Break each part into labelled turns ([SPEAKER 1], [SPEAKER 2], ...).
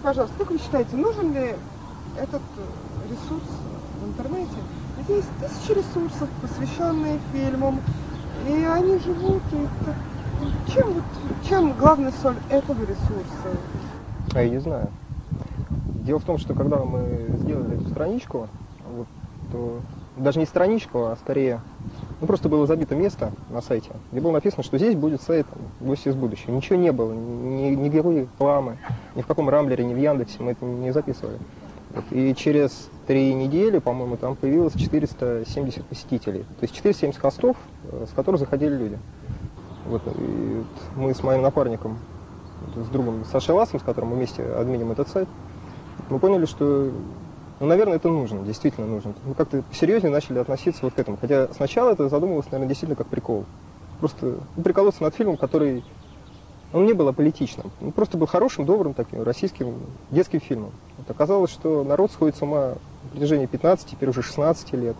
[SPEAKER 1] пожалуйста, как вы считаете, нужен ли этот ресурс в интернете? Ведь есть тысячи ресурсов, посвященные фильмам, и они живут. И чем главная соль этого ресурса?
[SPEAKER 2] А я не знаю. Дело в том, что когда мы сделали эту страничку, вот, то даже не страничку, а скорее, просто было забито место на сайте, где было написано, что здесь будет сайт «Гости из будущего». Ничего не было, никакой рекламы, ни в каком Рамблере, ни в Яндексе мы это не записывали. Вот. И через 3 недели, по-моему, там появилось 470 посетителей. То есть 470 хостов, с которых заходили люди. Вот. И вот мы с моим напарником, с другом Сашей Ласом, с которым мы вместе админим этот сайт, мы поняли, что, наверное, это нужно, действительно нужно. Мы как-то серьезнее начали относиться вот к этому. Хотя сначала это задумывалось, наверное, действительно как прикол. Просто приколоться над фильмом, который, он не был аполитичным. Он просто был хорошим, добрым таким российским детским фильмом. Вот оказалось, что народ сходит с ума на протяжении 15, теперь уже 16 лет.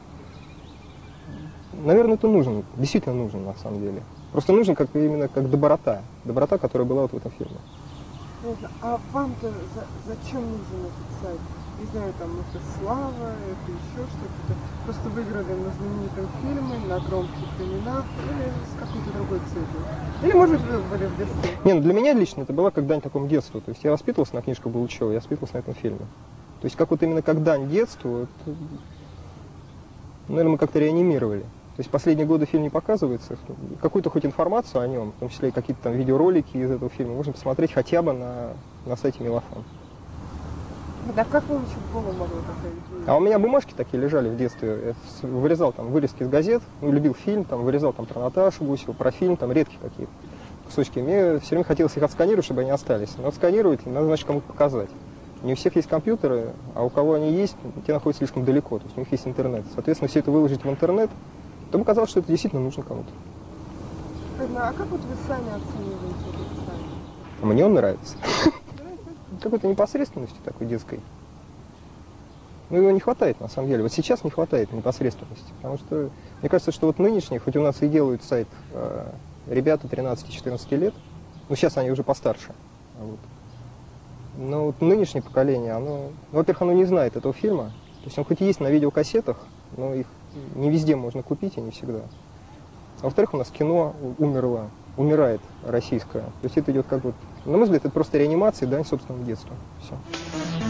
[SPEAKER 2] Наверное, это нужно, действительно нужно на самом деле. Просто нужно именно как доброта, которая была вот в этом фильме.
[SPEAKER 1] А вам-то зачем нужен этот сайт? Не знаю, там это слава, это еще что-то. Просто выиграли на знаменитом фильме, на громких именах, или с какой-то другой целью? Или, может, вы были в детстве?
[SPEAKER 2] Не, ну для меня лично это была как дань такому детству. То есть я воспитывался на книжках Булычева, я воспитывался на этом фильме. То есть как вот именно как дань детству, это, наверное, мы как-то реанимировали. То есть последние годы фильм не показывается, какую-то хоть информацию о нем, в том числе и какие-то там видеоролики из этого фильма, можно посмотреть хотя бы на сайте Мелофон.
[SPEAKER 1] Да как вам еще в голову могло такая идея?
[SPEAKER 2] А у меня бумажки такие лежали в детстве, я вырезал там вырезки из газет, любил фильм, там вырезал там про Наташу Гусеву, про фильм, там редкие какие-то кусочки. Мне все время хотелось их отсканировать, чтобы они остались. Но отсканировать надо, значит, кому-то показать. Не у всех есть компьютеры, а у кого они есть, те находятся слишком далеко, то есть у них есть интернет. Соответственно, все это выложить в интернет, то мне казалось, что это действительно нужно кому-то.
[SPEAKER 1] А как вот вы сами оцениваете этот сайт?
[SPEAKER 2] Мне он нравится. Какой-то непосредственности такой детской. Ну, его не хватает, на самом деле. Вот сейчас не хватает непосредственности. Потому что, мне кажется, что вот нынешние, хоть у нас и делают сайт ребята 13-14 лет, но сейчас они уже постарше. Вот. Но вот нынешнее поколение, во-первых, оно не знает этого фильма. То есть он хоть и есть на видеокассетах, но их не везде можно купить и не всегда. А во-вторых, у нас кино умирает российское. То есть это идет как бы, на мой взгляд, это просто реанимация, дань собственному детству. Все.